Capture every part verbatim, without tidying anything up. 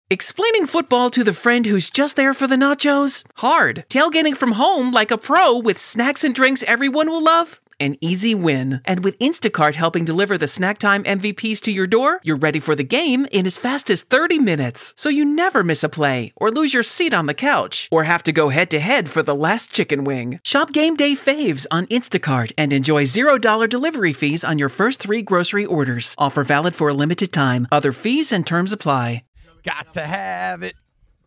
Explaining football to the friend who's just there for the nachos? Hard. Tailgating from home like a pro with snacks and drinks everyone will love? An easy win. And with Instacart helping deliver the snack time M V Ps to your door, you're ready for the game in as fast as thirty minutes. So you never miss a play, or lose your seat on the couch, or have to go head-to-head for the last chicken wing. Shop Game Day Faves on Instacart and enjoy zero dollars delivery fees on your first three grocery orders. Offer valid for a limited time. Other fees and terms apply. Got to have it.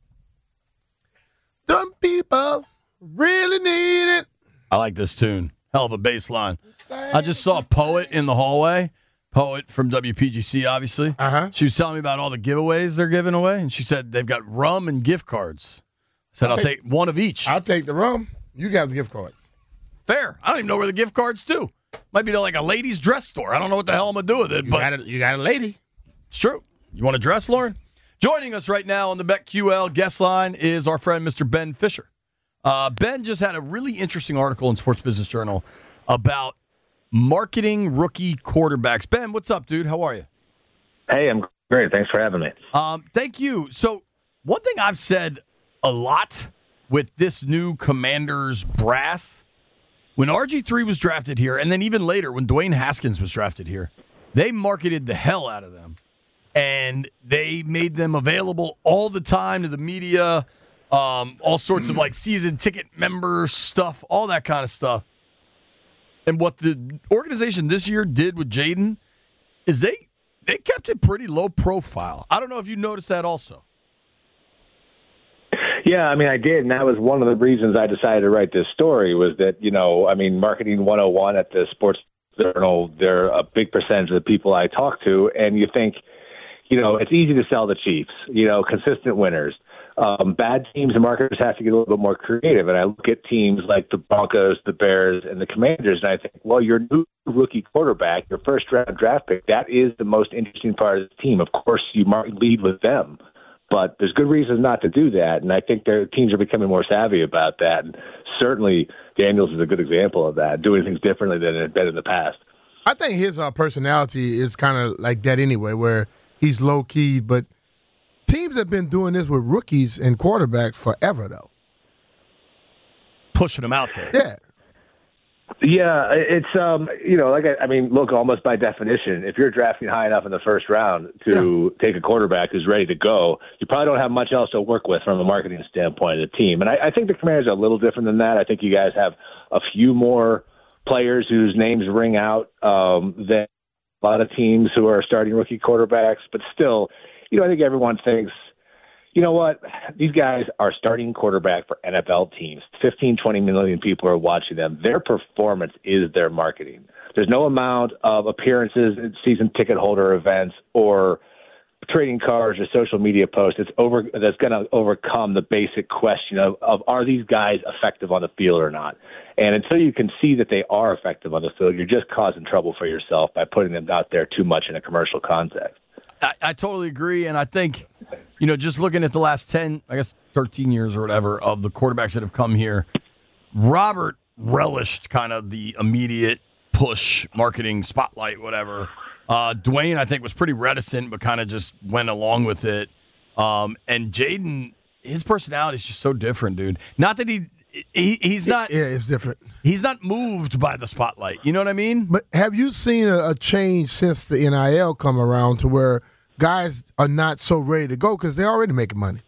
Some people really need it. I like this tune. Hell of a bass line. I just saw a Poet in the hallway. Poet from W P G C, obviously. Uh-huh. She was telling me about all the giveaways they're giving away, and she said they've got rum and gift cards. I said, I'll, I'll take, take one of each. I'll take the rum. You got the gift cards. Fair. I don't even know where the gift cards to. Might be to like a ladies' dress store. I don't know what the hell I'm going to do with it. You, but got a, you got a lady. It's true. You want to dress, Lauren? Joining us right now on the BetQL guest line is our friend, Mister Ben Fisher. Uh, Ben just had a really interesting article in Sports Business Journal about marketing rookie quarterbacks. Ben, what's up, dude? How are you? Hey, I'm great. Thanks for having me. Um, thank you. So one thing I've said a lot with this new Commanders brass, when R G three was drafted here, and then even later when Dwayne Haskins was drafted here, they marketed the hell out of them. And they made them available all the time to the media, um, all sorts of like season ticket member stuff, all that kind of stuff. And what the organization this year did with Jaden is they they kept it pretty low profile. I don't know if you noticed that also. Yeah, I mean, I did, and that was one of the reasons I decided to write this story was that, you know, I mean, Marketing one oh one at the Sports Journal, they're a big percentage of the people I talk to, and you think, you know, it's easy to sell the Chiefs, you know, consistent winners. Um, bad teams and marketers have to get a little bit more creative. And I look at teams like the Broncos, the Bears, and the Commanders, and I think, well, your new rookie quarterback, your first-round draft pick, that is the most interesting part of the team. Of course, you lead with them, but there's good reasons not to do that. And I think their teams are becoming more savvy about that. And certainly Daniels is a good example of that, doing things differently than it had been in the past. I think his uh, personality is kind of like that anyway, where he's low-key, but teams have been doing this with rookies and quarterbacks forever, though. Pushing them out there. Yeah. Yeah, it's, um, you know, like, I, I mean, look, almost by definition, if you're drafting high enough in the first round to yeah. take a quarterback who's ready to go, you probably don't have much else to work with from a marketing standpoint of the team. And I, I think the Commanders are a little different than that. I think you guys have a few more players whose names ring out um, than a lot of teams who are starting rookie quarterbacks, but still, you know, I think everyone thinks, you know what, these guys are starting quarterback for N F L teams. fifteen, twenty million people are watching them. Their performance is their marketing. There's no amount of appearances at season ticket holder events or trading cards or social media posts that's over that's going to overcome the basic question of, of are these guys effective on the field or not? And until you can see that they are effective on the field, you're just causing trouble for yourself by putting them out there too much in a commercial context. I, I totally agree, and I think, you know, just looking at the last ten, I guess thirteen years or whatever of the quarterbacks that have come here, Robert relished kind of the immediate push, marketing, spotlight, whatever. Uh, Dwayne, I think, was pretty reticent, but kind of just went along with it. Um, and Jaden, his personality is just so different, dude. Not that he, he he's not. Yeah, it's different. He's not moved by the spotlight. You know what I mean? But have you seen a, a change since the N I L come around to where guys are not so ready to go because they're already making money?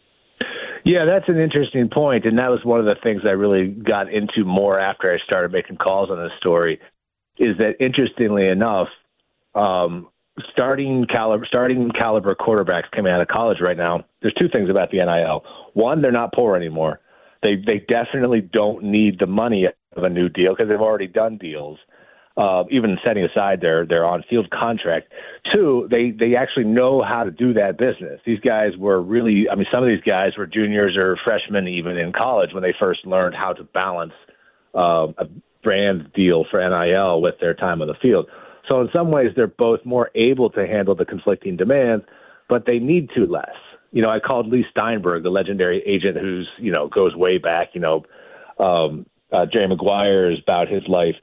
Yeah, that's an interesting point, and that was one of the things I really got into more after I started making calls on this story, is that interestingly enough, um, starting caliber, starting caliber quarterbacks coming out of college right now, there's two things about the N I L. One, they're not poor anymore. They they definitely don't need the money of a new deal because they've already done deals, uh, even setting aside their, their on-field contract. Two, they, they actually know how to do that business. These guys were really, I mean, some of these guys were juniors or freshmen even in college when they first learned how to balance uh, a brand deal for N I L with their time on the field. So in some ways, they're both more able to handle the conflicting demands, but they need to less. You know, I called Lee Steinberg, the legendary agent who's, you know, goes way back, you know, um, uh, Jerry Maguire is about his life.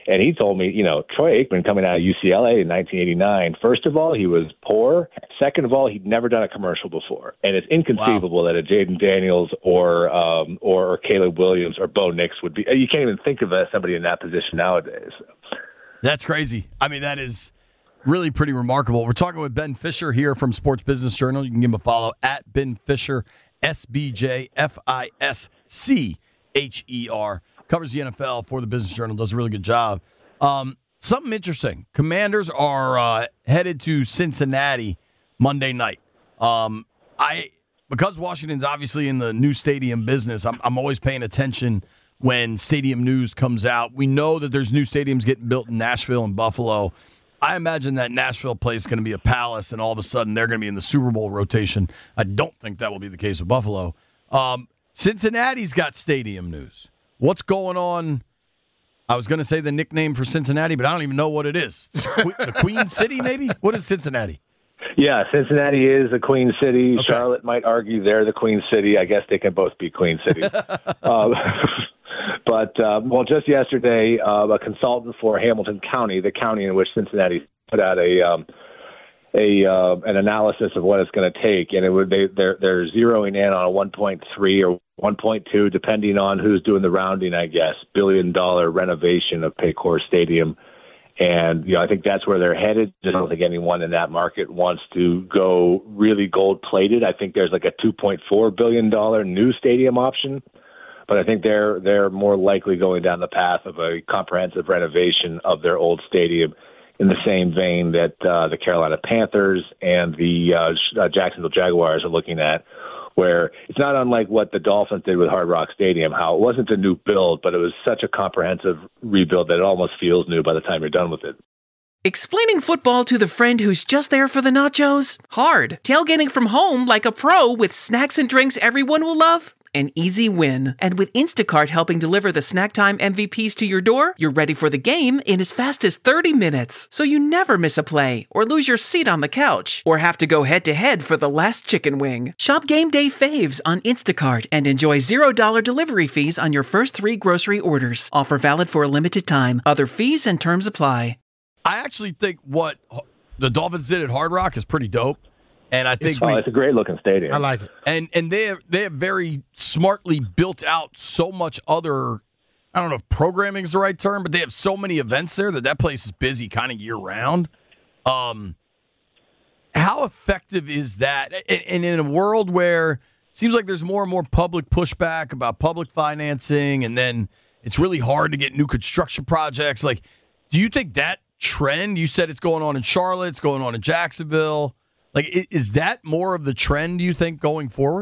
And he told me, you know, Troy Aikman coming out of U C L A in nineteen eighty-nine, first of all, he was poor. Second of all, he'd never done a commercial before. And it's inconceivable wow. that a Jaden Daniels or, um, or or Caleb Williams or Bo Nix would be – you can't even think of somebody in that position nowadays. That's crazy. I mean, that is really pretty remarkable. We're talking with Ben Fisher here from Sports Business Journal. You can give him a follow at Ben Fisher, S B J F I S C H E R. Covers the N F L for the Business Journal, does a really good job. Um, something interesting. Commanders are uh, headed to Cincinnati Monday night. Um, I because Washington's obviously in the new stadium business, I'm, I'm always paying attention when stadium news comes out. We know that there's new stadiums getting built in Nashville and Buffalo. I imagine that Nashville place is going to be a palace, and all of a sudden they're going to be in the Super Bowl rotation. I don't think that will be the case with Buffalo. Um, Cincinnati's got stadium news. What's going on? I was going to say the nickname for Cincinnati, but I don't even know what it is. The Queen City, maybe? What is Cincinnati? Yeah, Cincinnati is the Queen City. Okay. Charlotte might argue they're the Queen City. I guess they can both be Queen City. um, but, uh, well, just yesterday, uh, a consultant for Hamilton County, the county in which Cincinnati put out a um, a uh, an analysis of what it's going to take, and it would they they're they're zeroing in on a one point three or one point two, depending on who's doing the rounding, I guess, billion dollar renovation of Paycor Stadium. And, you know, I think that's where they're headed. I don't think anyone in that market wants to go really gold-plated. I think there's like a two point four billion dollars new stadium option. But I think they're they're more likely going down the path of a comprehensive renovation of their old stadium in the same vein that uh, the Carolina Panthers and the uh, Jacksonville Jaguars are looking at, where it's not unlike what the Dolphins did with Hard Rock Stadium, how it wasn't a new build, but it was such a comprehensive rebuild that it almost feels new by the time you're done with it. Explaining football to the friend who's just there for the nachos? Hard. Tailgating from home like a pro with snacks and drinks everyone will love? An easy win. And with Instacart helping deliver the snack time M V Ps to your door, you're ready for the game in as fast as thirty minutes. So you never miss a play, or lose your seat on the couch, or have to go head-to-head for the last chicken wing. Shop Game Day Faves on Instacart and enjoy zero dollars delivery fees on your first three grocery orders. Offer valid for a limited time. Other fees and terms apply. I actually think what the Dolphins did at Hard Rock is pretty dope. And I think it's, we, oh, it's a great looking stadium. I like it. And and they have, they have very smartly built out so much other, I don't know if programming is the right term, but they have so many events there that that place is busy kind of year round. Um, how effective is that? And in a world where it seems like there's more and more public pushback about public financing, and then it's really hard to get new construction projects. Like, do you think that trend, you said it's going on in Charlotte, it's going on in Jacksonville, like, is that more of the trend, do you think, going forward?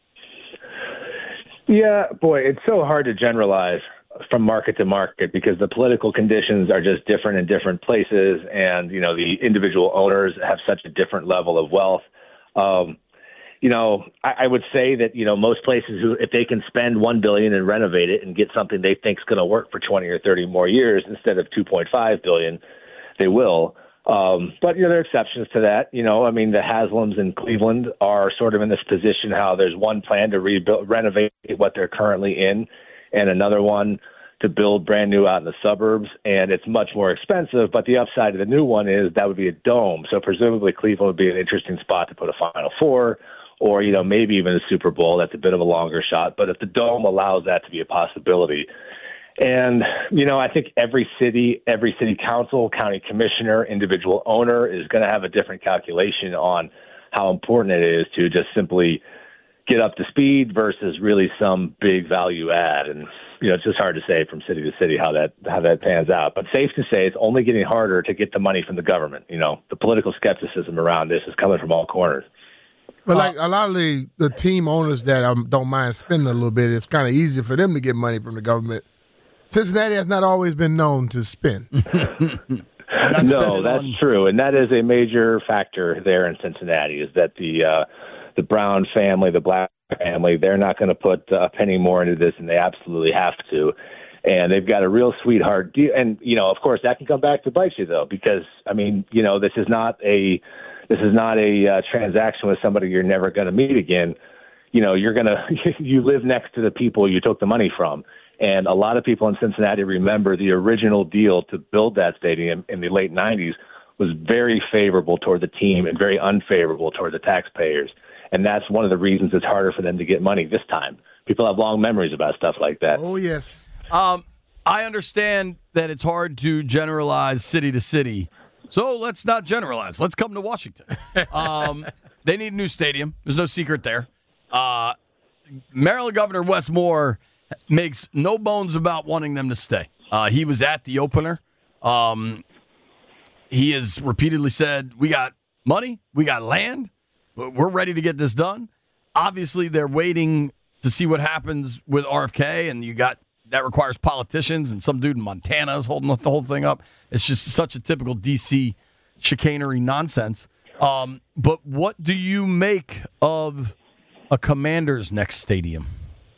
Yeah, boy, it's so hard to generalize from market to market because the political conditions are just different in different places, and, you know, the individual owners have such a different level of wealth. Um, you know, I, I would say that, you know, most places, who, if they can spend one billion dollars and renovate it and get something they think is going to work for twenty or thirty more years instead of two point five billion dollars, they will. Um, but, you know, there are exceptions to that. You know, I mean, the Haslams in Cleveland are sort of in this position how there's one plan to rebuild, renovate what they're currently in, and another one to build brand new out in the suburbs. And it's much more expensive, but the upside of the new one is that would be a dome. So presumably Cleveland would be an interesting spot to put a Final Four, or, you know, maybe even a Super Bowl. That's a bit of a longer shot. But if the dome allows that to be a possibility. And, you know, I think every city, every city council, county commissioner, individual owner is going to have a different calculation on how important it is to just simply get up to speed versus really some big value add. And, you know, it's just hard to say from city to city how that how that pans out. But safe to say it's only getting harder to get the money from the government. You know, the political skepticism around this is coming from all corners. But like a lot of the, the team owners that um, don't mind spending a little bit, it's kind of easier for them to get money from the government. Cincinnati has not always been known to spend. No, that's on... true, and that is a major factor there in Cincinnati. Is that the uh, the Brown family, the Black family, they're not going to put a penny more into this, and they absolutely have to. And they've got a real sweetheart deal. And you know, of course, that can come back to bite you though, because I mean, you know, this is not a this is not a uh, transaction with somebody you're never going to meet again. You know, you're gonna you live next to the people you took the money from. And a lot of people in Cincinnati remember the original deal to build that stadium in the late nineties was very favorable toward the team and very unfavorable toward the taxpayers. And that's one of the reasons it's harder for them to get money this time. People have long memories about stuff like that. Oh, yes. Um, I understand that it's hard to generalize city to city. So let's not generalize. Let's come to Washington. Um, they need a new stadium. There's no secret there. Uh, Maryland Governor Wes Moore makes no bones about wanting them to stay. Uh, he was at the opener. Um, he has repeatedly said, we got money, we got land, we're ready to get this done. Obviously, they're waiting to see what happens with R F K, and you got that requires politicians, and some dude in Montana is holding the whole thing up. It's just such a typical D C chicanery nonsense. Um, but what do you make of a Commanders next stadium?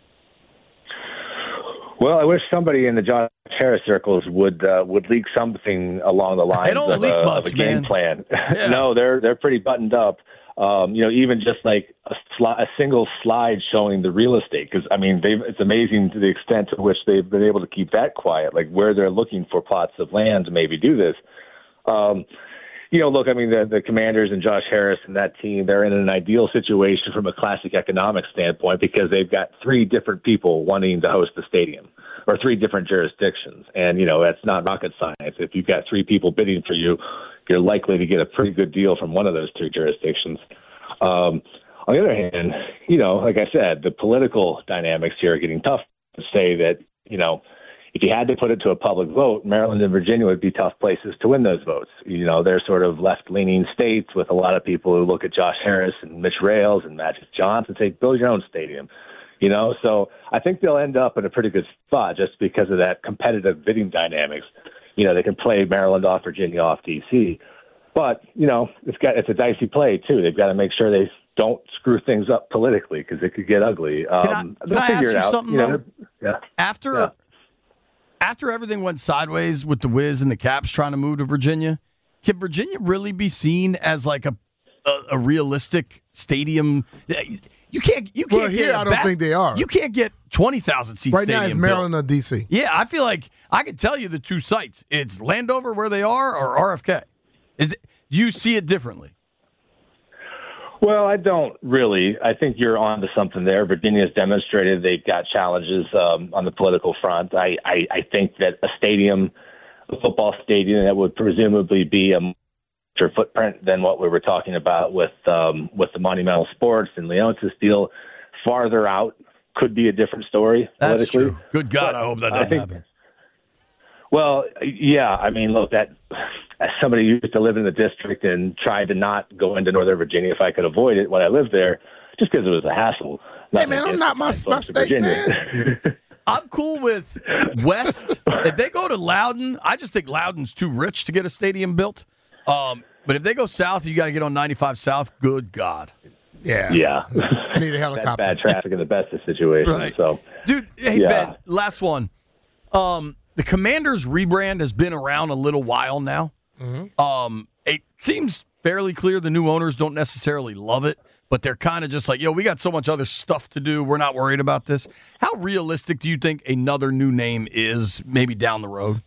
Well, I wish somebody in the Josh Harris circles would uh, would leak something along the lines don't of, leak a, much, of a game man. plan. Yeah. No, they're they're pretty buttoned up. Um, you know, even just like a, sli- a single slide showing the real estate, because I mean, they've, it's amazing to the extent to which they've been able to keep that quiet, like where they're looking for plots of land to maybe do this. Um, you know, look, I mean, the, the Commanders and Josh Harris and that team, they're in an ideal situation from a classic economic standpoint because they've got three different people wanting to host the stadium, or three different jurisdictions. And, you know, that's not rocket science. If you've got three people bidding for you, you're likely to get a pretty good deal from one of those two jurisdictions. Um, on the other hand, you know, like I said, the political dynamics here are getting tough to say that, you know, if you had to put it to a public vote, Maryland and Virginia would be tough places to win those votes. You know, they're sort of left-leaning states with a lot of people who look at Josh Harris and Mitch Rales and Magic Johnson and say, build your own stadium. You know, so I think they'll end up in a pretty good spot just because of that competitive bidding dynamics. You know, they can play Maryland off, Virginia off, D C. But, you know, it's got it's a dicey play, too. They've got to make sure they don't screw things up politically because it could get ugly. Um, Can I, can they'll I figure ask it you out. something, You know, though? yeah. After, Yeah. after everything went sideways with the Wiz and the Caps trying to move to Virginia, can Virginia really be seen as like a a, a realistic stadium? You can't. You can't Well, get here, a I don't bas- think they are. You can't get twenty thousand seat Right now, stadium it's Maryland built. or D C. Yeah, I feel like I could tell you the two sites. It's Landover where they are, or R F K. Is it? Do you see it differently? Well, I don't really. I think you're on to something there. Virginia's demonstrated they've got challenges um, on the political front. I, I, I think that a stadium, a football stadium that would presumably be a larger footprint than what we were talking about with um, with the Monumental Sports and Leonsis deal, farther out could be a different story That's politically. true. Good God, But I hope that I doesn't think- happen. Well, yeah. I mean, look, that as somebody who used to live in the district and tried to not go into Northern Virginia if I could avoid it when I lived there, just because it was a hassle. Hey, man, I'm not my, my state, man. I'm cool with West. If they go to Loudon, I just think Loudon's too rich to get a stadium built. Um, but if they go south, you got to get on ninety-five South. Good God. Yeah. Yeah. I need a That's helicopter. bad traffic in the best of situations. Right. So, Dude, hey, Yeah. Ben, last one. Um, the Commanders rebrand has been around a little while now. Mm-hmm. Um, it seems fairly clear the new owners don't necessarily love it, but they're kind of just like, yo, we got so much other stuff to do. We're not worried about this. How realistic do you think another new name is maybe down the road?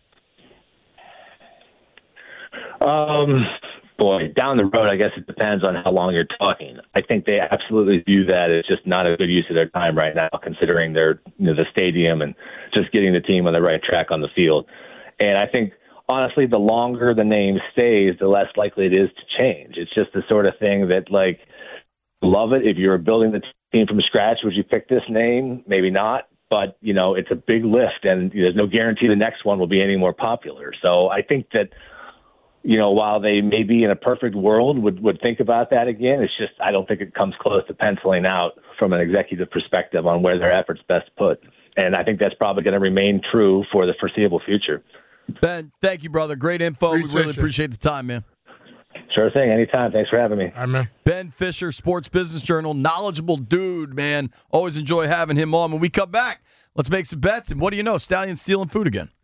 um, boy, down the road, I guess it depends on how long you're talking. I think they absolutely view that as just not a good use of their time right now, considering their, you know, the stadium and just getting the team on the right track on the field. And I think, honestly, the longer the name stays, the less likely it is to change. It's just the sort of thing that, like, love it. If you're building the team from scratch, would you pick this name? Maybe not. But, you know, it's a big lift, and there's no guarantee the next one will be any more popular. So I think that, you know, while they maybe in a perfect world would, would think about that again, it's just I don't think it comes close to penciling out from an executive perspective on where their efforts best put. And I think that's probably going to remain true for the foreseeable future. Ben, thank you, brother. Great info. Appreciate we really you. appreciate the time, man. Sure thing. Anytime. Thanks for having me. All right, man. Ben Fisher, Sports Business Journal, knowledgeable dude, man. Always enjoy having him on. When we come back, let's make some bets. And what do you know? Stallion stealing food again.